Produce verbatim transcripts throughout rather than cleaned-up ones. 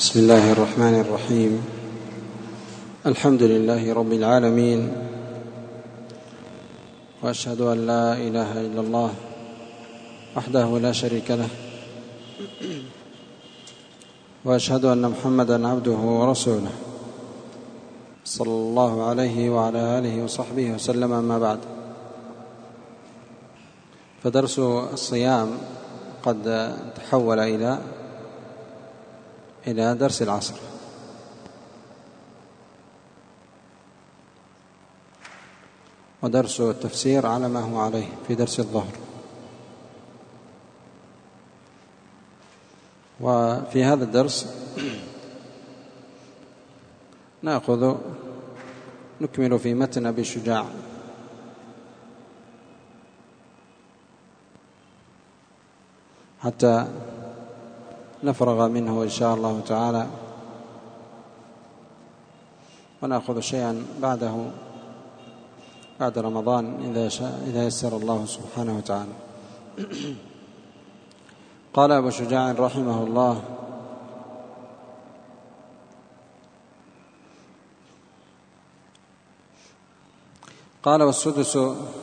بسم الله الرحمن الرحيم. الحمد لله رب العالمين، وأشهد أن لا إله إلا الله وحده لا شريك له، وأشهد أن محمدًا عبده ورسوله صلى الله عليه وعلى آله وصحبه وسلم. أما بعد، فدرس الصيام قد تحول إلى إلى درس العصر، ودرس التفسير على ما هو عليه في درس الظهر. وفي هذا الدرس نأخذ نكمل في متن أبي شجاع حتى نفرغ منه إن شاء الله تعالى، ونأخذ شيئا بعده بعد رمضان إذا شاء إذا يسر الله سبحانه وتعالى. قال أبو شجاع رحمه الله: قال: والسدس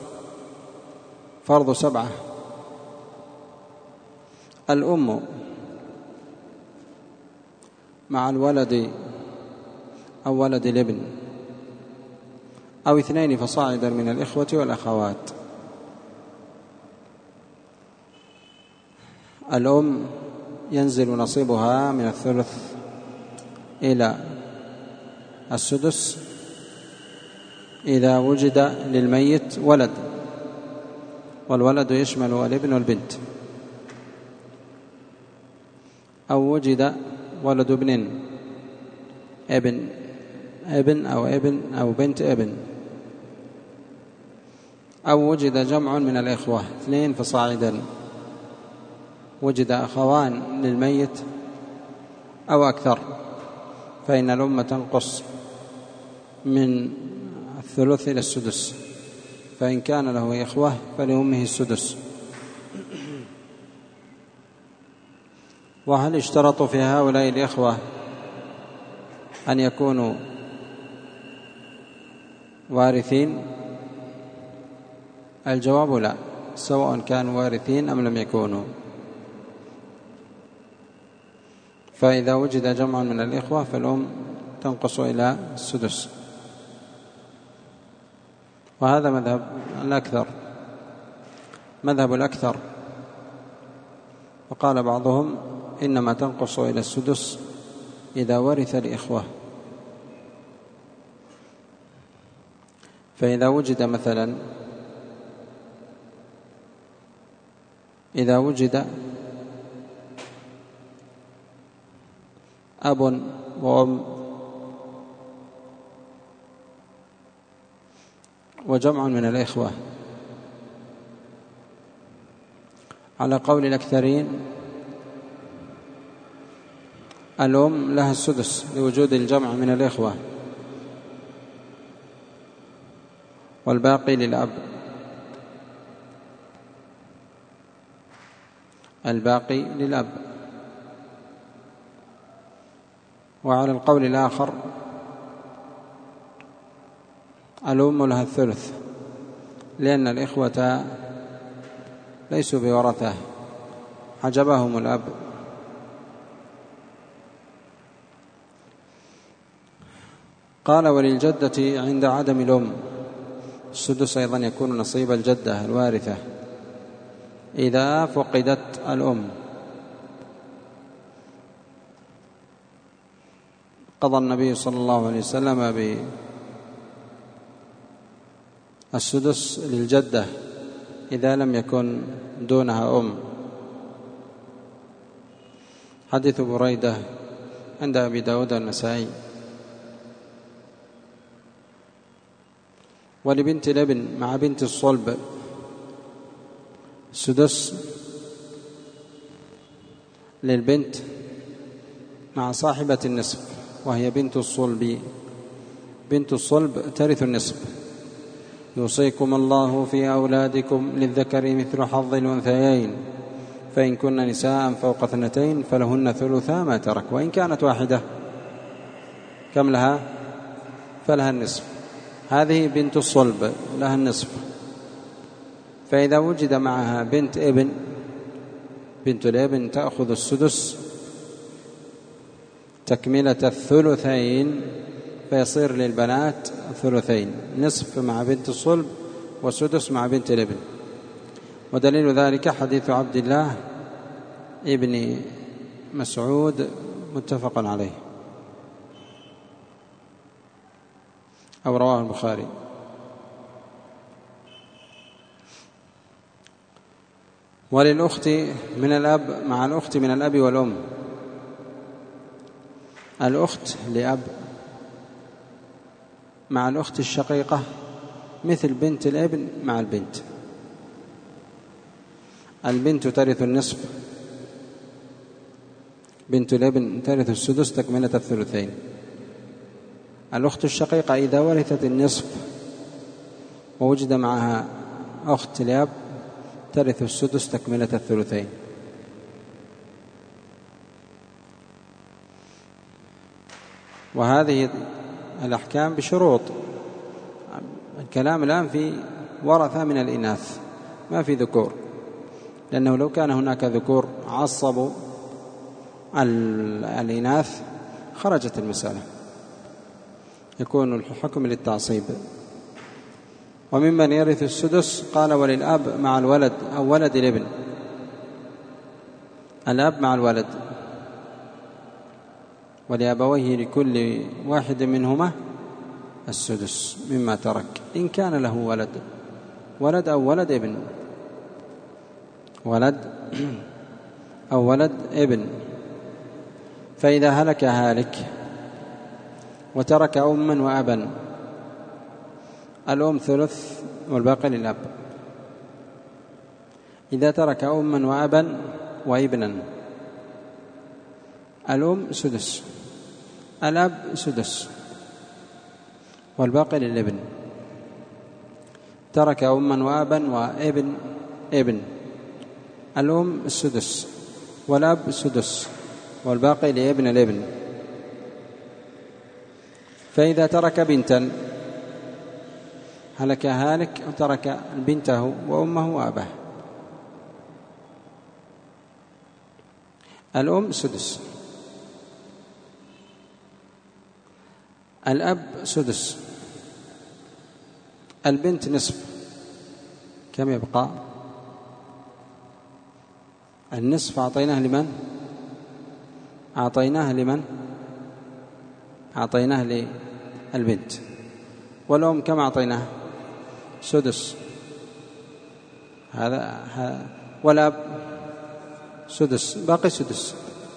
فرض سبعة: الأم مع الولد أو ولد الابن أو اثنين فصاعدا من الإخوة والأخوات. الأم ينزل نصيبها من الثلث إلى السدس إذا وجد للميت ولد، والولد يشمل الابن والبنت، أو وجد ولد ابن ابن ابن أو ابن أو بنت ابن، أو وجد جمع من الإخوة اثنين فصاعدا، وجد أخوان للميت أو أكثر، فإن الأم تنقص من الثلث إلى السدس، فإن كان له إخوة فلأمه السدس. وهل اشترطوا في هؤلاء الإخوة أن يكونوا وارثين؟ الجواب لا، سواء كانوا وارثين أم لم يكونوا. فإذا وجد جمع من الإخوة فالأم تنقص إلى السدس، وهذا مذهب الأكثر مذهب الأكثر وقال بعضهم إنما تنقص إلى السدس إذا ورث الإخوة. فإذا وجد مثلا إذا وجد أب وأم وجمع من الإخوة، على قول الأكثرين الأم لها السدس لوجود الجمع من الإخوة، والباقي للأب الباقي للأب وعلى القول الآخر الأم لها الثلث، لأن الإخوة ليسوا بورثة، حجبهم الأب. قال: وللجدة عند عدم الأم السدس أيضا يكون نصيب الجدة الوارثة إذا فقدت الأم. قضى النبي صلى الله عليه وسلم بالسدس للجدة إذا لم يكن دونها أم. حديث بريدة عند أبي داود النسائي. ولبنت الابن مع بنت الصلب السدس للبنت مع صاحبة النصف، وهي بنت الصلب. بنت الصلب ترث النصف. يوصيكم الله في أولادكم للذكر مثل حظ الأنثيين، فإن كن نساء فوق اثنتين فلهن ثلثا ما ترك، وإن كانت واحدة كم لها؟ فلها النصف. هذه بنت الصلب لها النصف، فإذا وجد معها بنت ابن، بنت الابن تأخذ السدس تكملة الثلثين، فيصير للبنات ثلثين، نصف مع بنت الصلب وسدس مع بنت الابن. ودليل ذلك حديث عبد الله ابن مسعود متفق عليه أو رواه البخاري. وللأخت من الأب مع الأخت من الأب والأم، الأخت لأب مع الأخت الشقيقة مثل بنت الابن مع البنت. البنت ترث النصف، بنت الابن ترث السدس تكملة الثلثين. الأخت الشقيقة إذا ورثت النصف ووجد معها أخت لأب ترث السدس تكملة الثلثين. وهذه الأحكام بشروط. الكلام الآن في ورثة من الإناث، ما في ذكور، لأنه لو كان هناك ذكور عصبوا الإناث خرجت المسألة، يكون الحكم للتعصيب. وممن يرث السدس قال وللأب مع الولد أو ولد الابن، الأب مع الولد، ولأبويه لكل واحد منهما السدس مما ترك إن كان له ولد، ولد أو ولد ابن، ولد أو ولد ابن. فإذا هلك هالك وترك أما وأبا، الأم ثلث والباقي للأب. إذا ترك أما وأبا وابنا، الأم سدس، الأب سدس والباقي للابن. ترك أما وأبا وابن ابن، الأم السدس والأب السدس والباقي لابن الابن. فإذا ترك بنتا، هلك هالك وترك بنته وأمه وأباه، الأم سدس، الأب سدس، البنت نصف. كم يبقى؟ النصف أعطيناه لمن؟ أعطيناه لمن؟ أعطيناه للبنت. والأم كم أعطيناه؟ سدس. هذا والأب سدس، باقي سدس.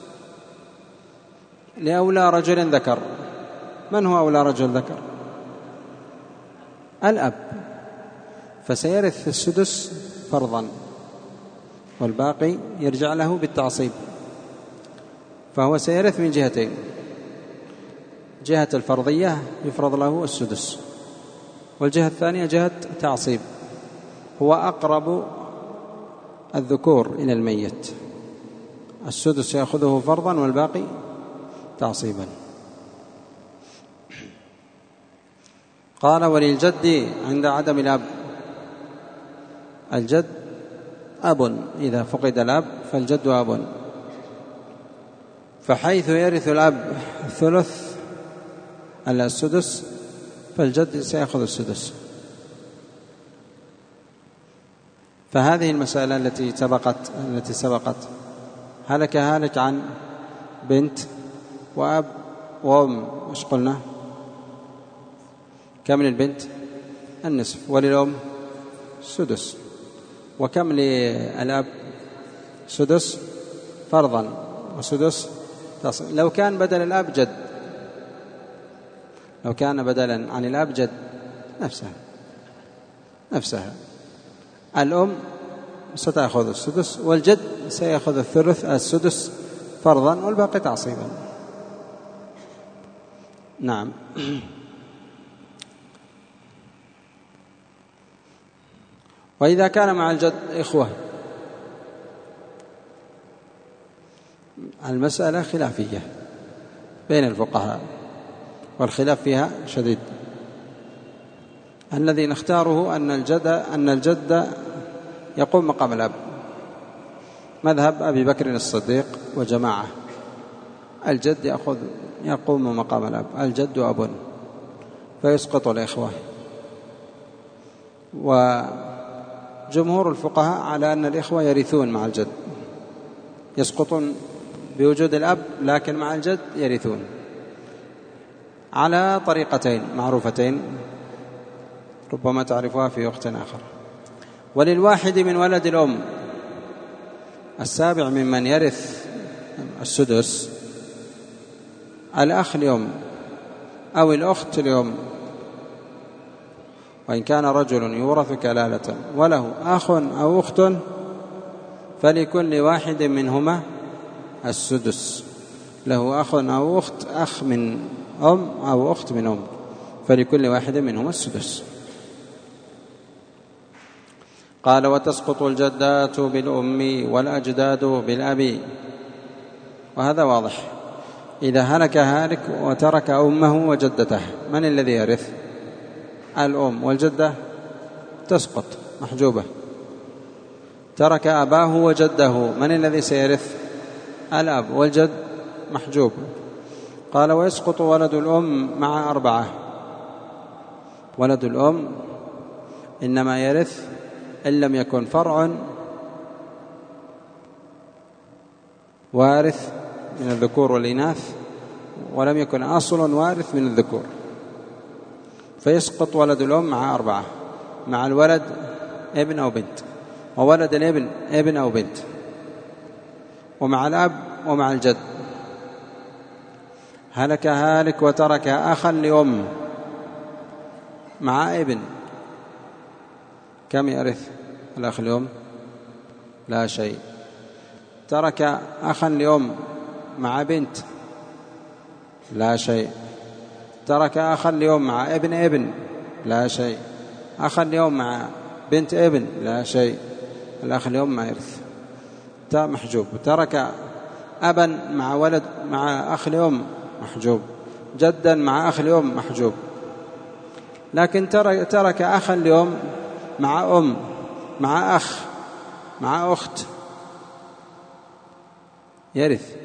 لأولى رجل ذكر، من هو أولى رجل ذكر؟ الأب، فسيرث السدس فرضا والباقي يرجع له بالتعصيب. فهو سيرث من جهتين، جهة الفرضية يفرض له السدس، والجهة الثانية جهة تعصيب. هو أقرب الذكور إلى الميت، السدس يأخذه فرضا والباقي تعصيبا. قال وللجد عند عدم الأب، الجد أب، إذا فقد الأب فالجد أب. فحيث يرث الأب الثلث السدس فالجد سيأخذ السدس. فهذه المسألة التي سبقت التي سبقت هلك هالك عن بنت وأب وأم، إيش قلنا؟ كم للبنت؟ النصف، وللأم سدس، وكم للأب؟ سدس فرضا وسدس تصل. لو كان بدل الأب جد، لو كان بدلا عن الأب جد نفسها نفسها الأم ستأخذ السدس، والجد سيأخذ الثلث السدس فرضا والباقي تعصيبا. نعم. وإذا كان مع الجد إخوة المسألة خلافية بين الفقهاء والخلاف فيها شديد. الذي نختاره أن الجد أن الجد يقوم مقام الأب، مذهب أبي بكر الصديق وجماعة. الجد يأخذ يقوم مقام الأب، الجد أب، فيسقط الإخوة. وجمهور الفقهاء على أن الإخوة يرثون مع الجد، يسقطون بوجود الأب لكن مع الجد يرثون على طريقتين معروفتين ربما تعرفها في وقت آخر. وللواحد من ولد الأم السابع ممن يرث السدس الأخ اليوم أو الأخت اليوم، وإن كان رجل يورث كلالة وله أخ أو أخت فلكل واحد منهما السدس، له أخ أو أخت، أخ من أم أو أخت من أم، فلكل واحد منهما السدس. قال: وتسقط الجدات بالأم والأجداد بالأب. وهذا واضح، إذا هلك هالك وترك أمه وجدته من الذي يرث؟ الأم، والجدة تسقط محجوبة. ترك أباه وجده من الذي سيرث؟ الأب، والجد محجوب. قال: ويسقط ولد الأم مع أربعة. ولد الأم إنما يرث إن لم يكن فرع وارث من الذكور والإناث، ولم يكن أصل وارث من الذكور، فيسقط ولد الأم مع أربعة، مع الولد ابن أو بنت، وولد الابن ابن أو بنت، ومع الأب ومع الجد. هلك هالك وترك أخا لأم مع ابن، كم يرث الأخ لأم؟ لا شيء. ترك أخا لأم مع بنت، لا شيء. ترك أخا لأم مع ابن ابن، لا شيء. أخا لأم مع بنت ابن، لا شيء. الأخ لأم ما يرث، محجوب. ترك أبا مع ولد مع أخ لأم، محجوب. جدا مع أخ لأم، محجوب. لكن ترك, ترك أخا لأم مع أم مع أخ مع أخت، يرث.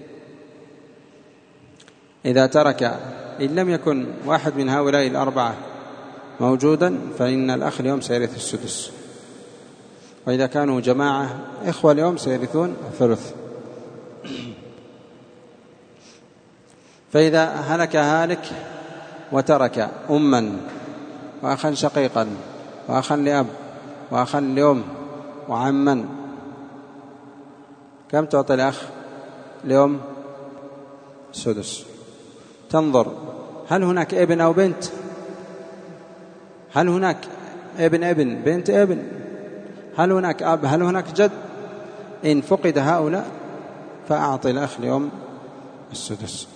إذا ترك إن لم يكن واحد من هؤلاء الأربعة موجودا فإن الأخ اليوم سيرث السدس، وإذا كانوا جماعة إخوة اليوم سيرثون الثلث. فإذا هلك هالك وترك أما وأخا شقيقا وأخا لأب وأخا لأم وعما، كم تعطي الأخ لأم؟ سدس. تنظر هل هناك ابن أو بنت؟ هل هناك ابن ابن بنت ابن؟ هل هناك أب؟ هل هناك جد؟ إن فقد هؤلاء فأعطي الأخ لأم السدس.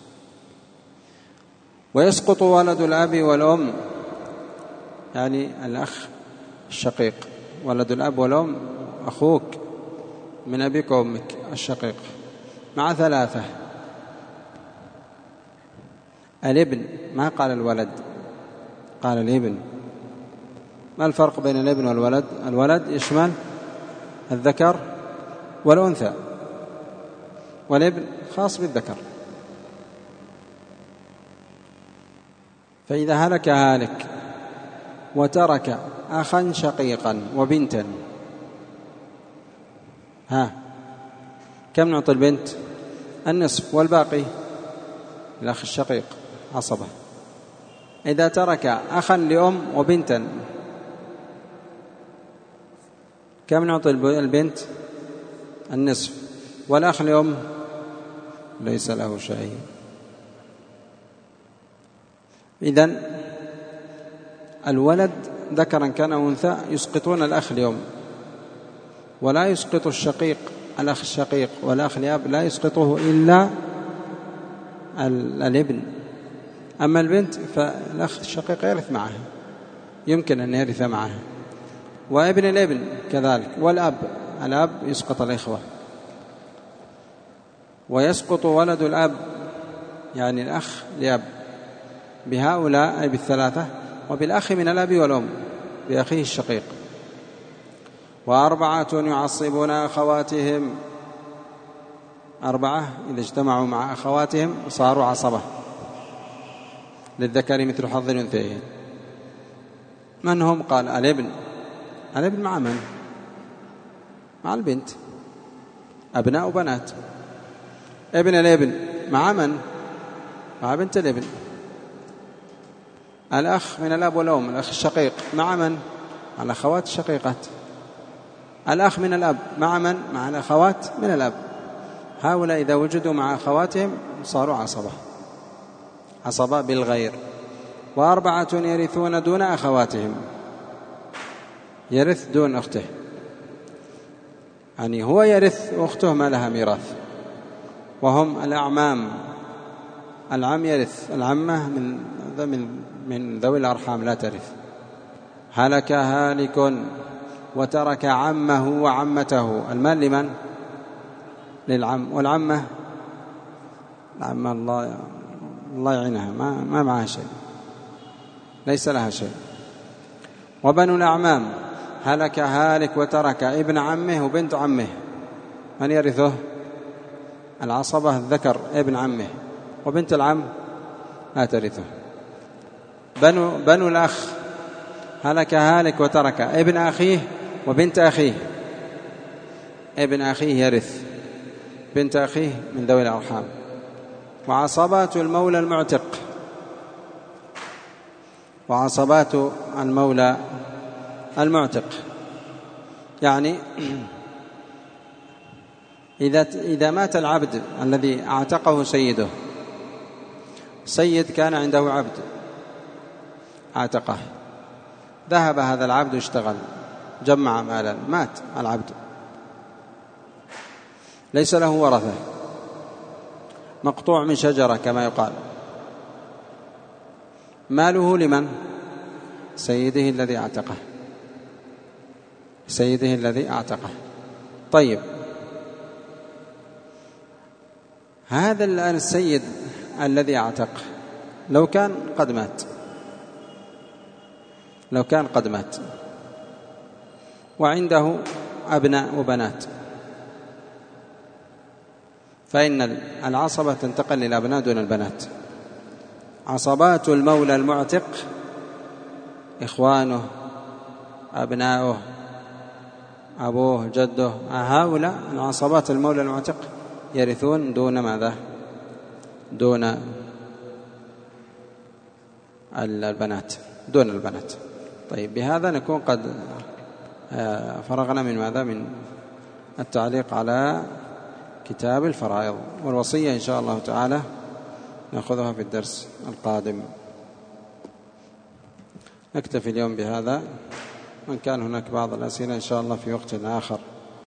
ويسقط ولد الأب والأم، يعني الأخ الشقيق، ولد الأب والأم أخوك من أبيك وأمك الشقيق، مع ثلاثة. الابن، ما قال الولد، قال الابن. ما الفرق بين الابن والولد؟ الولد يشمل الذكر والأنثى، والابن خاص بالذكر. فإذا هلك هالك وترك أخا شقيقا وبنتا، ها كم نعطي البنت؟ النصف، والباقي الأخ الشقيق عصبة. إذا ترك أخا لأم وبنتا، كم نعطي البنت؟ النصف، والأخ لأم ليس له شيء. إذن الولد ذكرا كان أو أنثى يسقطون الأخ لأم، ولا يسقط الشقيق الأخ الشقيق والأخ لأب، لا يسقطه إلا الابن. أما البنت فالأخ الشقيق يرث معها، يمكن أن يرث معها، وابن الابن كذلك، والأب الأب يسقط الإخوة. ويسقط ولد الأب يعني الأخ لأب بهؤلاء أي بالثلاثة، وبالأخ من الأب والأم بأخيه الشقيق. وأربعة يعصبون أخواتهم، أربعة إذا اجتمعوا مع أخواتهم صاروا عصبة، للذكر مثل حظ الأنثيين. من هم؟ قال الابن. الابن مع من؟ مع البنت، أبناء وبنات. ابن الابن مع من؟ مع بنت الابن. الأخ من الأب والأم، الأخ الشقيق مع من؟ مع الأخوات الشقيقات. الأخ من الأب مع من؟ مع الأخوات من الأب. هؤلاء إذا وجدوا مع أخواتهم صاروا عصبة، عصبة بالغير. وأربعة يرثون دون أخواتهم، يرث دون أخته، يعني هو يرث أخته ما لها ميراث، وهم الأعمام. العم يرث، العمة من من من ذوي الأرحام لا ترث. هلك هالك وترك عمه وعمته. المال لمن؟ للعم. والعمة العمة الله الله يعينها ما ما معها شيء، ليس لها شيء. وبنو الأعمام، هلك هالك وترك ابن عمه وبنت عمه، من يرثه؟ العصبة الذكر ابن عمه، وبنت العم لا ترثه. بنو, بنو الأخ، هلك هالك وترك ابن أخيه وبنت أخيه، ابن أخيه يرث، بنت أخيه من ذوي الأرحام. وعصبات المولى المعتق، وعصبات المولى المعتق يعني إذا إذا مات العبد الذي اعتقه سيده، سيد كان عنده عبد اعتقه، ذهب هذا العبد واشتغل جمع مالا، مات العبد ليس له ورثة، مقطوع من شجرة كما يقال، ماله لمن؟ سيده الذي اعتقه، سيده الذي اعتقه. طيب، هذا الآن السيد الذي اعتق لو كان قد مات، لو كان قد مات وعنده أبناء وبنات، فإن العصبة تنتقل للأبناء دون البنات. عصبات المولى المعتق إخوانه، أبناؤه، أبوه، جده، هؤلاء عصبات المولى المعتق يرثون دون ماذا؟ دون البنات، دون البنات. طيب، بهذا نكون قد فرغنا من ماذا؟ من التعليق على كتاب الفرائض. والوصية إن شاء الله تعالى نأخذها في الدرس القادم. نكتفي اليوم بهذا، وإن كان هناك بعض الأسئلة إن شاء الله في وقت آخر